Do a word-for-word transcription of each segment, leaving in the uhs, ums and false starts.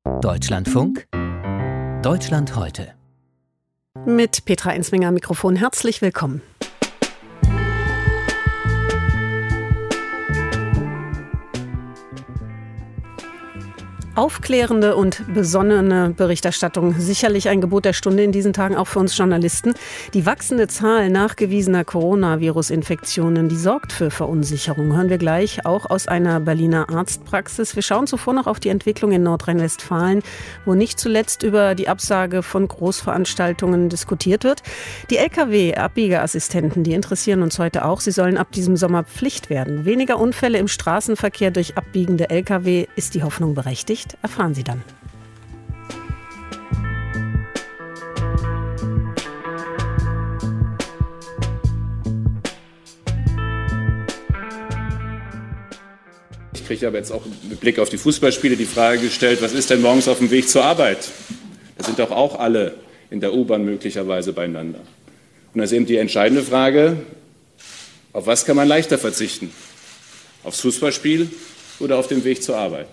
Deutschlandfunk Deutschland heute. Mit Petra Ensminger am Mikrofon. Herzlich willkommen. Aufklärende und besonnene Berichterstattung. Sicherlich ein Gebot der Stunde in diesen Tagen auch für uns Journalisten. Die wachsende Zahl nachgewiesener Coronavirus-Infektionen, die sorgt für Verunsicherung. Hören wir gleich auch aus einer Berliner Arztpraxis. Wir schauen zuvor noch auf die Entwicklung in Nordrhein-Westfalen, wo nicht zuletzt über die Absage von Großveranstaltungen diskutiert wird. Die L K W-Abbiegeassistenten, die interessieren uns heute auch. Sie sollen ab diesem Sommer Pflicht werden. Weniger Unfälle im Straßenverkehr durch abbiegende L K W. Ist die Hoffnung berechtigt? Erfahren Sie dann. Ich kriege aber jetzt auch mit Blick auf die Fußballspiele die Frage gestellt, was ist denn morgens auf dem Weg zur Arbeit? Da sind doch auch alle in der U-Bahn möglicherweise beieinander. Und da ist eben die entscheidende Frage, auf was kann man leichter verzichten? Aufs Fußballspiel oder auf dem Weg zur Arbeit?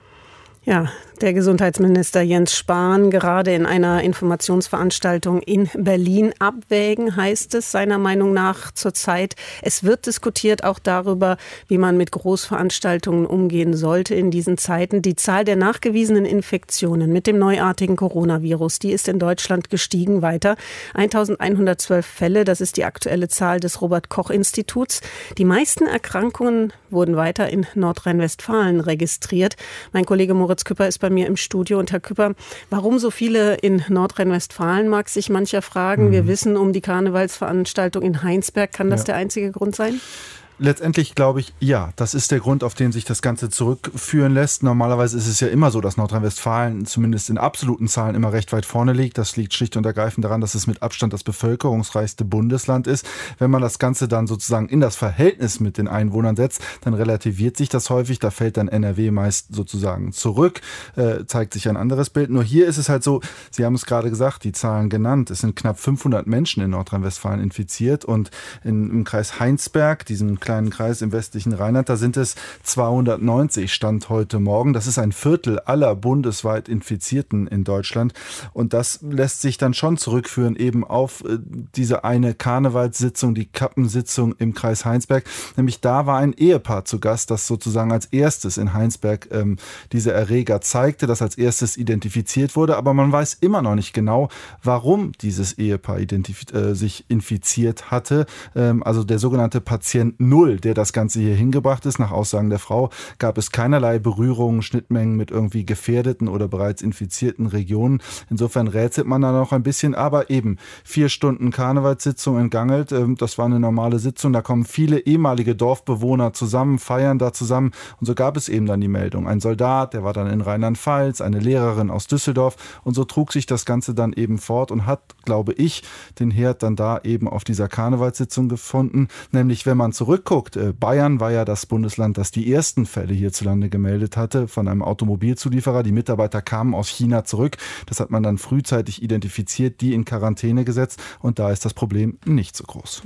Ja, der Gesundheitsminister Jens Spahn gerade in einer Informationsveranstaltung in Berlin. Abwägen heißt es seiner Meinung nach zurzeit. Es wird diskutiert auch darüber, wie man mit Großveranstaltungen umgehen sollte in diesen Zeiten. Die Zahl der nachgewiesenen Infektionen mit dem neuartigen Coronavirus, die ist in Deutschland gestiegen weiter. eintausendeinhundertzwölf Fälle, das ist die aktuelle Zahl des Robert-Koch-Instituts. Die meisten Erkrankungen wurden weiter in Nordrhein-Westfalen registriert. Mein Kollege Moritz Küpper ist bei mir im Studio. Und Herr Küpper, warum so viele in Nordrhein-Westfalen, mag sich mancher fragen. Mhm. Wir wissen um die Karnevalsveranstaltung in Heinsberg. Kann das ja der einzige Grund sein? Letztendlich glaube ich, ja, das ist der Grund, auf den sich das Ganze zurückführen lässt. Normalerweise ist es ja immer so, dass Nordrhein-Westfalen zumindest in absoluten Zahlen immer recht weit vorne liegt. Das liegt schlicht und ergreifend daran, dass es mit Abstand das bevölkerungsreichste Bundesland ist. Wenn man das Ganze dann sozusagen in das Verhältnis mit den Einwohnern setzt, dann relativiert sich das häufig. Da fällt dann N R W meist sozusagen zurück, äh, zeigt sich ein anderes Bild. Nur hier ist es halt so, Sie haben es gerade gesagt, die Zahlen genannt. Es sind knapp fünfhundert Menschen in Nordrhein-Westfalen infiziert und in, im Kreis Heinsberg, diesem kleinen Kreis im westlichen Rheinland, da sind es zweihundertneunzig Stand heute Morgen. Das ist ein Viertel aller bundesweit Infizierten in Deutschland. Und das lässt sich dann schon zurückführen eben auf äh, diese eine Karnevalssitzung, die Kappensitzung im Kreis Heinsberg. Nämlich da war ein Ehepaar zu Gast, das sozusagen als erstes in Heinsberg ähm, diese Erreger zeigte, das als erstes identifiziert wurde. Aber man weiß immer noch nicht genau, warum dieses Ehepaar identif- äh, sich infiziert hatte. Ähm, also der sogenannte Patient Null, der das Ganze hier hingebracht ist. Nach Aussagen der Frau gab es keinerlei Berührungen, Schnittmengen mit irgendwie gefährdeten oder bereits infizierten Regionen. Insofern rätselt man da noch ein bisschen, aber eben vier Stunden Karnevalssitzung in Gangelt, das war eine normale Sitzung, da kommen viele ehemalige Dorfbewohner zusammen, feiern da zusammen und so gab es eben dann die Meldung. Ein Soldat, der war dann in Rheinland-Pfalz, eine Lehrerin aus Düsseldorf und so trug sich das Ganze dann eben fort und hat, glaube ich, den Herd dann da eben auf dieser Karnevalssitzung gefunden, nämlich wenn man zurück Guckt, Bayern war ja das Bundesland, das die ersten Fälle hierzulande gemeldet hatte von einem Automobilzulieferer. Die Mitarbeiter kamen aus China zurück. Das hat man dann frühzeitig identifiziert, die in Quarantäne gesetzt und da ist das Problem nicht so groß.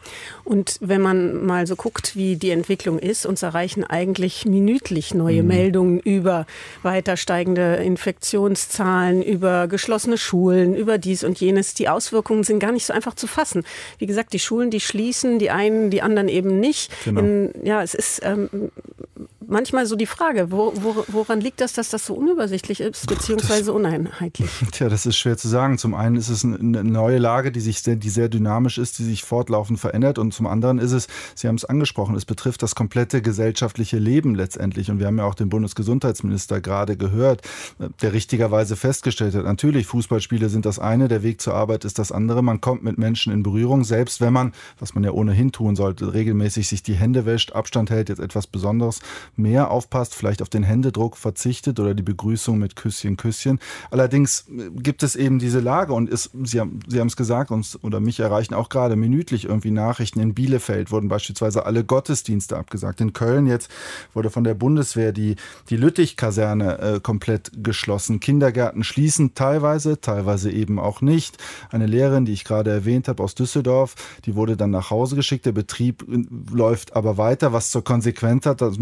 Und wenn man mal so guckt, wie die Entwicklung ist, uns erreichen eigentlich minütlich neue mhm. Meldungen über weiter steigende Infektionszahlen, über geschlossene Schulen, über dies und jenes. Die Auswirkungen sind gar nicht so einfach zu fassen. Wie gesagt, die Schulen, die schließen, die einen, die anderen eben nicht. Genau. In, ja, es ist ähm, manchmal so die Frage, wo, wo, woran liegt das, dass das so unübersichtlich ist, beziehungsweise das, uneinheitlich? Tja, das ist schwer zu sagen. Zum einen ist es eine neue Lage, die sich sehr, die sehr dynamisch ist, die sich fortlaufend verändert. Und zum anderen ist es, Sie haben es angesprochen, es betrifft das komplette gesellschaftliche Leben letztendlich. Und wir haben ja auch den Bundesgesundheitsminister gerade gehört, der richtigerweise festgestellt hat, natürlich, Fußballspiele sind das eine, der Weg zur Arbeit ist das andere. Man kommt mit Menschen in Berührung, selbst wenn man, was man ja ohnehin tun sollte, regelmäßig sich die Hände wäscht, Abstand hält, jetzt etwas Besonderes, mehr aufpasst, vielleicht auf den Händedruck verzichtet oder die Begrüßung mit Küsschen, Küsschen. Allerdings gibt es eben diese Lage und ist, Sie haben, Sie haben es gesagt, uns oder mich erreichen auch gerade minütlich irgendwie Nachrichten. In Bielefeld wurden beispielsweise alle Gottesdienste abgesagt. In Köln jetzt wurde von der Bundeswehr die, die Lüttich-Kaserne äh, komplett geschlossen. Kindergärten schließen teilweise, teilweise eben auch nicht. Eine Lehrerin, die ich gerade erwähnt habe, aus Düsseldorf, die wurde dann nach Hause geschickt. Der Betrieb läuft aber weiter, was zur Konsequenz hat, dass mitunter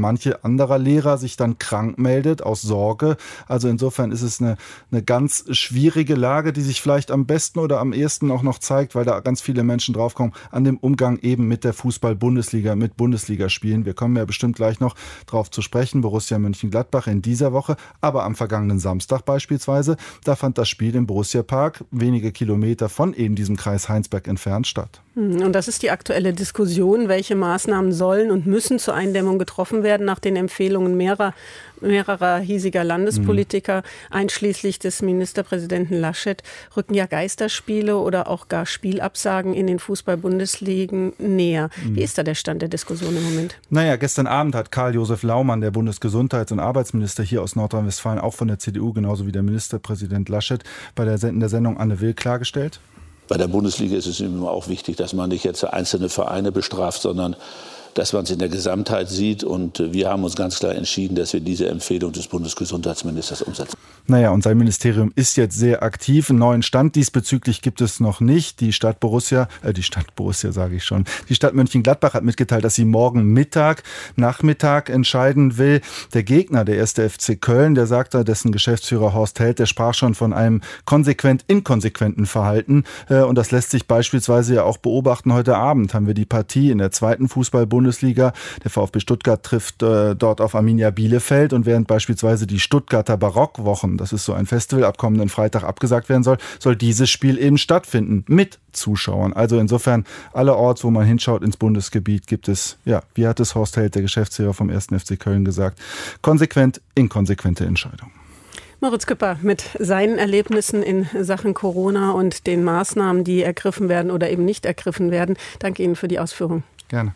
manche anderer Lehrer sich dann krank meldet aus Sorge. Also insofern ist es eine, eine ganz schwierige Lage, die sich vielleicht am besten oder am ehesten auch noch zeigt, weil da ganz viele Menschen draufkommen, an dem Umgang eben mit der Fußball-Bundesliga, mit Bundesligaspielen. Wir kommen ja bestimmt gleich noch drauf zu sprechen. Borussia Mönchengladbach in dieser Woche, aber am vergangenen Samstag beispielsweise, da fand das Spiel im Borussia-Park wenige Kilometer von eben diesem Kreis Heinsberg entfernt statt. Und das ist die aktuelle Diskussion, welche Maßnahmen sollen und müssen zur Eindämmung getroffen werden nach den Empfehlungen mehrerer, mehrerer hiesiger Landespolitiker, mhm. einschließlich des Ministerpräsidenten Laschet. Rücken ja Geisterspiele oder auch gar Spielabsagen in den Fußball-Bundesligen näher. Mhm. Wie ist da der Stand der Diskussion im Moment? Naja, gestern Abend hat Karl-Josef Laumann, der Bundesgesundheits- und Arbeitsminister hier aus Nordrhein-Westfalen, auch von der C D U, genauso wie der Ministerpräsident Laschet, bei der, in der Sendung Anne Will klargestellt. Bei der Bundesliga ist es immer auch wichtig, dass man nicht jetzt einzelne Vereine bestraft, sondern dass man es in der Gesamtheit sieht. Und wir haben uns ganz klar entschieden, dass wir diese Empfehlung des Bundesgesundheitsministers umsetzen. Naja, und sein Ministerium ist jetzt sehr aktiv. Einen neuen Stand diesbezüglich gibt es noch nicht. Die Stadt Borussia, äh, die Stadt Borussia sage ich schon, die Stadt Mönchengladbach hat mitgeteilt, dass sie morgen Mittag, Nachmittag entscheiden will. Der Gegner, der erste F C Köln, der sagte, dessen Geschäftsführer Horst Held, der sprach schon von einem konsequent inkonsequenten Verhalten. Und das lässt sich beispielsweise ja auch beobachten. Heute Abend haben wir die Partie in der zweiten Fußball-Bundesliga. Der VfB Stuttgart trifft äh, dort auf Arminia Bielefeld. Und während beispielsweise die Stuttgarter Barockwochen, das ist so ein Festival, ab kommenden Freitag abgesagt werden soll, soll dieses Spiel eben stattfinden mit Zuschauern. Also insofern allerorts, wo man hinschaut ins Bundesgebiet, gibt es, ja, wie hat es Horst Held, der Geschäftsführer vom ersten F C Köln, gesagt, konsequent inkonsequente Entscheidung. Moritz Küpper mit seinen Erlebnissen in Sachen Corona und den Maßnahmen, die ergriffen werden oder eben nicht ergriffen werden. Danke Ihnen für die Ausführung. Gerne.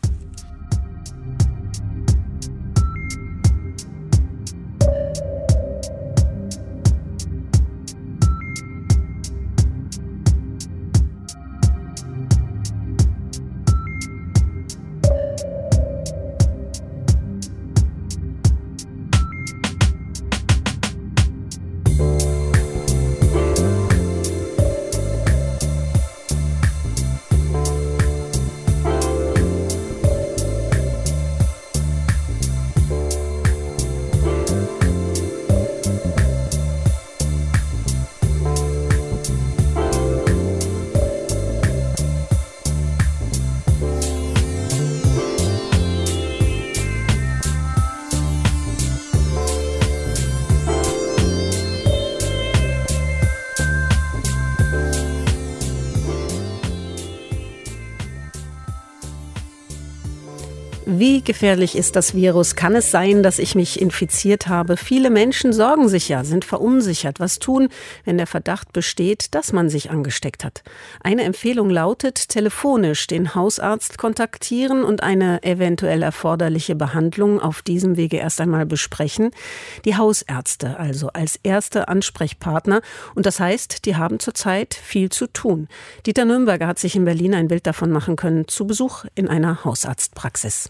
Wie gefährlich ist das Virus? Kann es sein, dass ich mich infiziert habe? Viele Menschen sorgen sich ja, sind verunsichert. Was tun, wenn der Verdacht besteht, dass man sich angesteckt hat? Eine Empfehlung lautet, telefonisch den Hausarzt kontaktieren und eine eventuell erforderliche Behandlung auf diesem Wege erst einmal besprechen. Die Hausärzte also als erste Ansprechpartner. Und das heißt, die haben zurzeit viel zu tun. Dieter Nürnberger hat sich in Berlin ein Bild davon machen können, zu Besuch in einer Hausarztpraxis.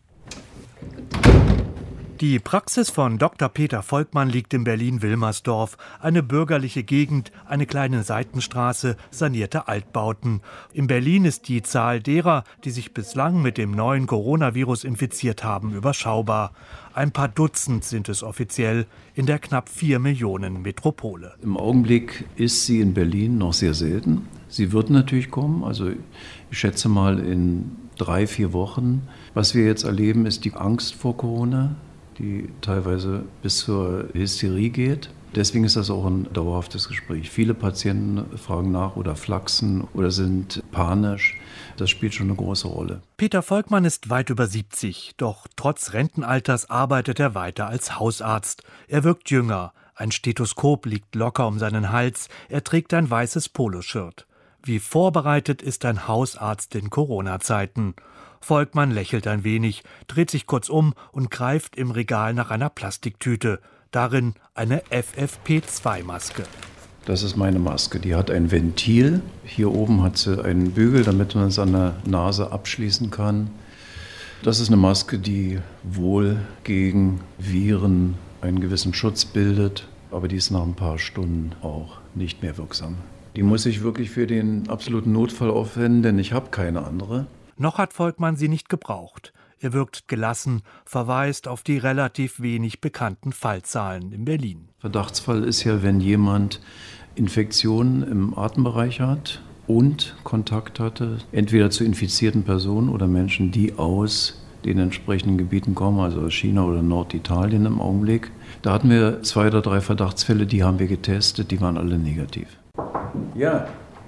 Die Praxis von Doktor Peter Volkmann liegt in Berlin-Wilmersdorf. Eine bürgerliche Gegend, eine kleine Seitenstraße, sanierte Altbauten. In Berlin ist die Zahl derer, die sich bislang mit dem neuen Coronavirus infiziert haben, überschaubar. Ein paar Dutzend sind es offiziell in der knapp vier Millionen Metropole. Im Augenblick ist sie in Berlin noch sehr selten. Sie wird natürlich kommen, also ich schätze mal in drei, vier Wochen. Was wir jetzt erleben, ist die Angst vor Corona, die teilweise bis zur Hysterie geht. Deswegen ist das auch ein dauerhaftes Gespräch. Viele Patienten fragen nach oder flachsen oder sind panisch. Das spielt schon eine große Rolle. Peter Volkmann ist weit über siebzig, doch trotz Rentenalters arbeitet er weiter als Hausarzt. Er wirkt jünger. Ein Stethoskop liegt locker um seinen Hals. Er trägt ein weißes Poloshirt. Wie vorbereitet ist ein Hausarzt in Corona-Zeiten? Volkmann lächelt ein wenig, dreht sich kurz um und greift im Regal nach einer Plastiktüte. Darin eine F F P zwei Maske. Das ist meine Maske. Die hat ein Ventil. Hier oben hat sie einen Bügel, damit man es an der Nase abschließen kann. Das ist eine Maske, die wohl gegen Viren einen gewissen Schutz bildet, aber die ist nach ein paar Stunden auch nicht mehr wirksam. Die muss ich wirklich für den absoluten Notfall aufwenden, denn ich habe keine andere. Noch hat Volkmann sie nicht gebraucht. Er wirkt gelassen, verweist auf die relativ wenig bekannten Fallzahlen in Berlin. Verdachtsfall ist ja, wenn jemand Infektionen im Atembereich hat und Kontakt hatte, entweder zu infizierten Personen oder Menschen, die aus den entsprechenden Gebieten kommen, also aus China oder Norditalien im Augenblick. Da hatten wir zwei oder drei Verdachtsfälle, die haben wir getestet, die waren alle negativ. Ja.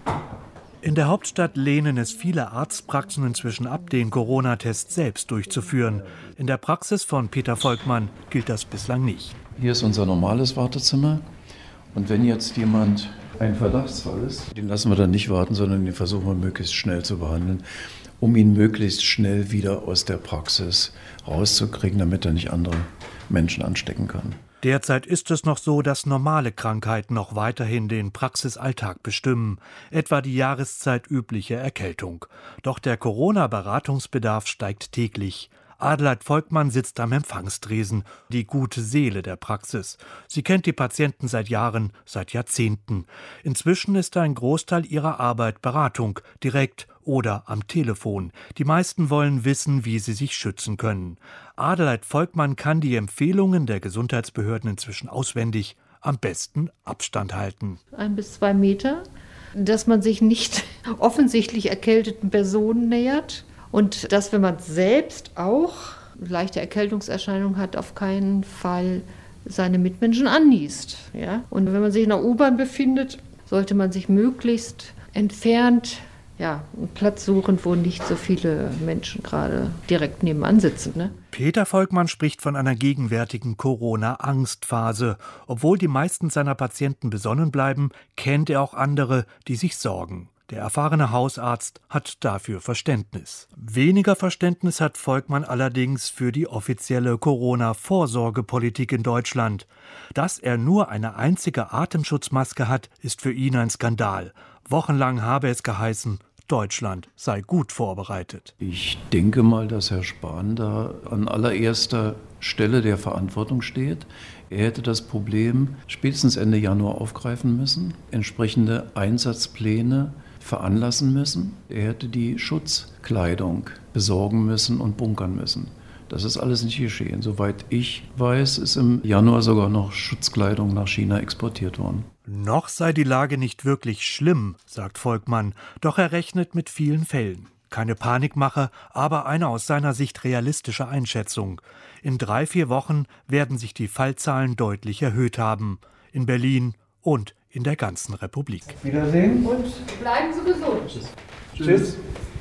In der Hauptstadt lehnen es viele Arztpraxen inzwischen ab, den Corona-Test selbst durchzuführen. In der Praxis von Peter Volkmann gilt das bislang nicht. Hier ist unser normales Wartezimmer. Und wenn jetzt jemand ein Verdachtsfall ist, den lassen wir dann nicht warten, sondern den versuchen wir möglichst schnell zu behandeln, um ihn möglichst schnell wieder aus der Praxis rauszukriegen, damit er nicht andere Menschen anstecken kann. Derzeit ist es noch so, dass normale Krankheiten noch weiterhin den Praxisalltag bestimmen, etwa die jahreszeit-übliche Erkältung. Doch der Corona-Beratungsbedarf steigt täglich. Adelheid Volkmann sitzt am Empfangstresen, die gute Seele der Praxis. Sie kennt die Patienten seit Jahren, seit Jahrzehnten. Inzwischen ist ein Großteil ihrer Arbeit Beratung, direkt oder am Telefon. Die meisten wollen wissen, wie sie sich schützen können. Adelheid Volkmann kann die Empfehlungen der Gesundheitsbehörden inzwischen auswendig, am besten Abstand halten. Ein bis zwei Meter, dass man sich nicht offensichtlich erkälteten Personen nähert. Und dass, wenn man selbst auch leichte Erkältungserscheinungen hat, auf keinen Fall seine Mitmenschen anniest. Ja? Und wenn man sich in der U-Bahn befindet, sollte man sich möglichst entfernt ja, einen Platz suchen, wo nicht so viele Menschen gerade direkt nebenan sitzen. Ne? Peter Volkmann spricht von einer gegenwärtigen Corona-Angstphase. Obwohl die meisten seiner Patienten besonnen bleiben, kennt er auch andere, die sich sorgen. Der erfahrene Hausarzt hat dafür Verständnis. Weniger Verständnis hat Volkmann allerdings für die offizielle Corona-Vorsorgepolitik in Deutschland. Dass er nur eine einzige Atemschutzmaske hat, ist für ihn ein Skandal. Wochenlang habe es geheißen, Deutschland sei gut vorbereitet. Ich denke mal, dass Herr Spahn da an allererster Stelle der Verantwortung steht. Er hätte das Problem spätestens Ende Januar aufgreifen müssen, entsprechende Einsatzpläne veranlassen müssen. Er hätte die Schutzkleidung besorgen müssen und bunkern müssen. Das ist alles nicht geschehen. Soweit ich weiß, ist im Januar sogar noch Schutzkleidung nach China exportiert worden. Noch sei die Lage nicht wirklich schlimm, sagt Volkmann, doch er rechnet mit vielen Fällen. Keine Panikmache, aber eine aus seiner Sicht realistische Einschätzung. In drei, vier Wochen werden sich die Fallzahlen deutlich erhöht haben. In Berlin und in der ganzen Republik. Wiedersehen und bleiben Sie gesund. Tschüss.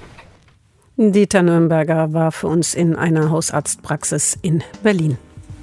Dieter Nürnberger war für uns in einer Hausarztpraxis in Berlin.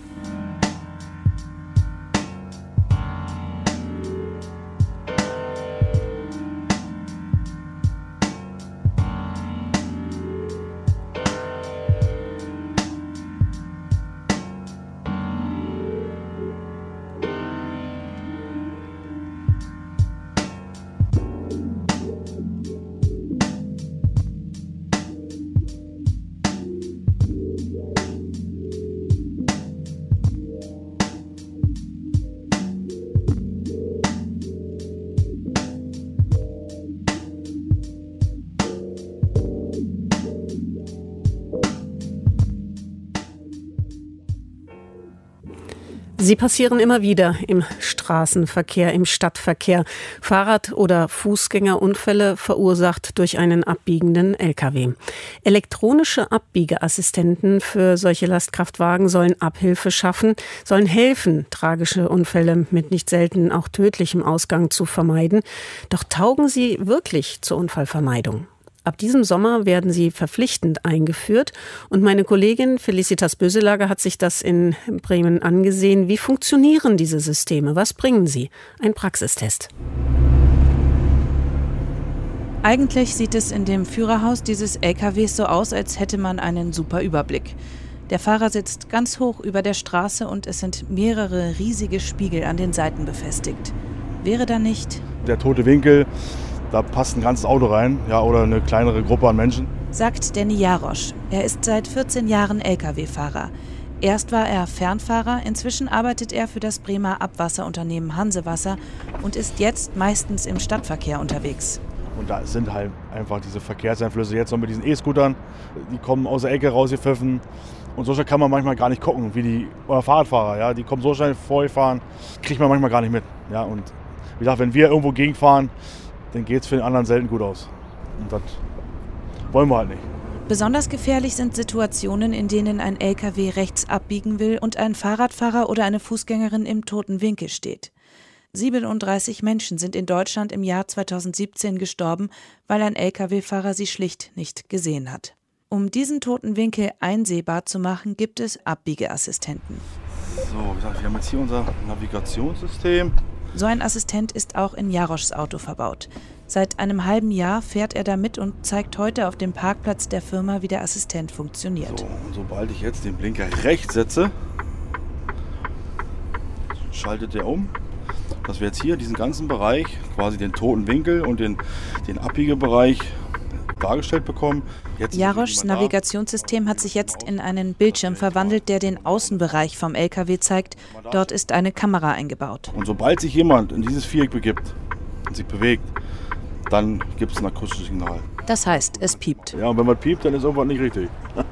Sie passieren immer wieder im Straßenverkehr, im Stadtverkehr. Fahrrad- oder Fußgängerunfälle verursacht durch einen abbiegenden L K W. Elektronische Abbiegeassistenten für solche Lastkraftwagen sollen Abhilfe schaffen, sollen helfen, tragische Unfälle mit nicht selten auch tödlichem Ausgang zu vermeiden. Doch taugen sie wirklich zur Unfallvermeidung? Ab diesem Sommer werden sie verpflichtend eingeführt und meine Kollegin Felicitas Böselager hat sich das in Bremen angesehen. Wie funktionieren diese Systeme? Was bringen sie? Ein Praxistest. Eigentlich sieht es in dem Führerhaus dieses L K Ws so aus, als hätte man einen super Überblick. Der Fahrer sitzt ganz hoch über der Straße und es sind mehrere riesige Spiegel an den Seiten befestigt. Wäre da nicht der tote Winkel? Da passt ein ganzes Auto rein, ja, oder eine kleinere Gruppe an Menschen. Sagt Danny Jarosch. Er ist seit vierzehn Jahren L K W-Fahrer. Erst war er Fernfahrer, inzwischen arbeitet er für das Bremer Abwasserunternehmen Hansewasser und ist jetzt meistens im Stadtverkehr unterwegs. Und da sind halt einfach diese Verkehrseinflüsse jetzt noch mit diesen E-Scootern, die kommen aus der Ecke rausgepfiffen. Und so schnell kann man manchmal gar nicht gucken, wie die oder Fahrradfahrer, ja, die kommen so schnell vorgefahren, kriegt man manchmal gar nicht mit. Ja, und wie gesagt, wenn wir irgendwo gegenfahren, dann geht es für den anderen selten gut aus. Und das wollen wir halt nicht. Besonders gefährlich sind Situationen, in denen ein L K W rechts abbiegen will und ein Fahrradfahrer oder eine Fußgängerin im toten Winkel steht. siebenunddreißig Menschen sind in Deutschland im Jahr zweitausendsiebzehn gestorben, weil ein L K W-Fahrer sie schlicht nicht gesehen hat. Um diesen toten Winkel einsehbar zu machen, gibt es Abbiegeassistenten. So, wie gesagt, wir haben jetzt hier unser Navigationssystem. So ein Assistent ist auch in Jaroschs Auto verbaut. Seit einem halben Jahr fährt er damit und zeigt heute auf dem Parkplatz der Firma, wie der Assistent funktioniert. So, und sobald ich jetzt den Blinker rechts setze, schaltet er um, dass wir jetzt hier diesen ganzen Bereich, quasi den toten Winkel und den, den Abbiegebereich dargestellt bekommen. Jetzt Jaroschs Navigationssystem hat sich jetzt in einen Bildschirm verwandelt, der den Außenbereich vom L K W zeigt. Dort ist eine Kamera eingebaut. Und sobald sich jemand in dieses Viereck begibt und sich bewegt, dann gibt es ein akustisches Signal. Das heißt, es piept. Ja, und wenn man piept, dann ist irgendwas nicht richtig.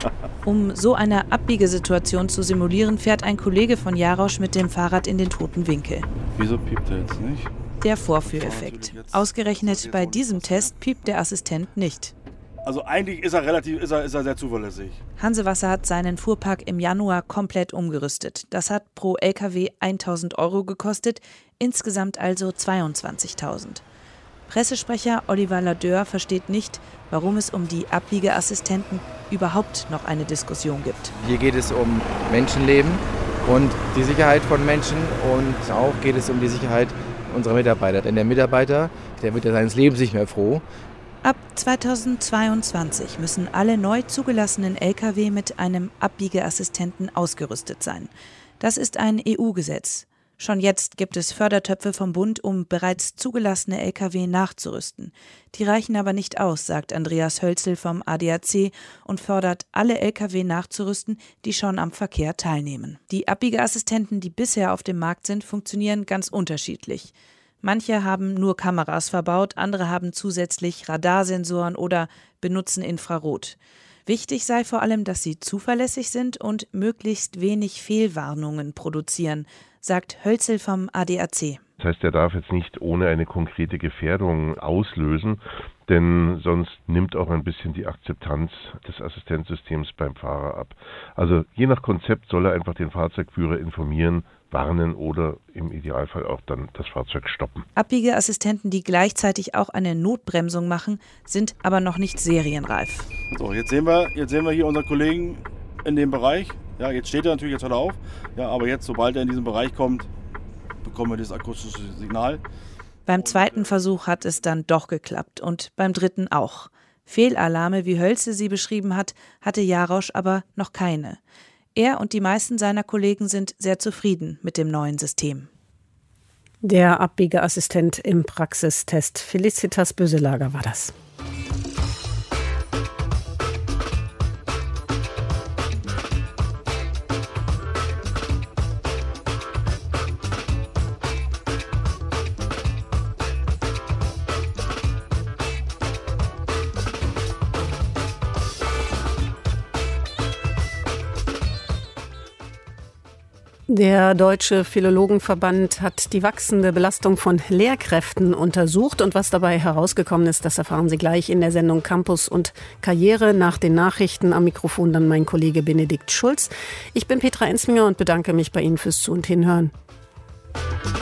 Um so eine Abbiegesituation zu simulieren, fährt ein Kollege von Jarosch mit dem Fahrrad in den toten Winkel. Wieso piept er jetzt nicht? Der Vorführeffekt. Ausgerechnet bei diesem Test piept der Assistent nicht. Also eigentlich ist er relativ, ist er, ist er sehr zuverlässig. Hansewasser hat seinen Fuhrpark im Januar komplett umgerüstet. Das hat pro L K W tausend Euro gekostet, insgesamt also zweiundzwanzigtausend. Pressesprecher Oliver Ladeur versteht nicht, warum es um die Abbiegeassistenten überhaupt noch eine Diskussion gibt. Hier geht es um Menschenleben und die Sicherheit von Menschen und auch geht es um die Sicherheit unserer Mitarbeiter. Denn der Mitarbeiter, der wird ja seines Lebens nicht mehr froh. Ab zweitausendzweiundzwanzig müssen alle neu zugelassenen L K W mit einem Abbiegeassistenten ausgerüstet sein. Das ist ein E U-Gesetz. Schon jetzt gibt es Fördertöpfe vom Bund, um bereits zugelassene L K W nachzurüsten. Die reichen aber nicht aus, sagt Andreas Hölzel vom A D A C und fordert, alle L K W nachzurüsten, die schon am Verkehr teilnehmen. Die Abbiegeassistenten, die bisher auf dem Markt sind, funktionieren ganz unterschiedlich. Manche haben nur Kameras verbaut, andere haben zusätzlich Radarsensoren oder benutzen Infrarot. Wichtig sei vor allem, dass sie zuverlässig sind und möglichst wenig Fehlwarnungen produzieren, sagt Hölzel vom A D A C. Das heißt, er darf jetzt nicht ohne eine konkrete Gefährdung auslösen, denn sonst nimmt auch ein bisschen die Akzeptanz des Assistenzsystems beim Fahrer ab. Also je nach Konzept soll er einfach den Fahrzeugführer informieren, warnen oder im Idealfall auch dann das Fahrzeug stoppen. Abbiegeassistenten, die gleichzeitig auch eine Notbremsung machen, sind aber noch nicht serienreif. So, jetzt sehen wir, jetzt sehen wir hier unseren Kollegen in dem Bereich. Ja, jetzt steht er natürlich, jetzt hört er auf. Ja, aber jetzt, sobald er in diesen Bereich kommt, bekommen wir das akustische Signal. Beim zweiten Versuch hat es dann doch geklappt und beim dritten auch. Fehlalarme, wie Hölzel sie beschrieben hat, hatte Jarosch aber noch keine. Er und die meisten seiner Kollegen sind sehr zufrieden mit dem neuen System. Der Abbiegeassistent im Praxistest. Felicitas Böselager war das. Der Deutsche Philologenverband hat die wachsende Belastung von Lehrkräften untersucht. Und was dabei herausgekommen ist, das erfahren Sie gleich in der Sendung Campus und Karriere. Nach den Nachrichten am Mikrofon dann mein Kollege Benedikt Schulz. Ich bin Petra Enzminger und bedanke mich bei Ihnen fürs Zu- und Hinhören.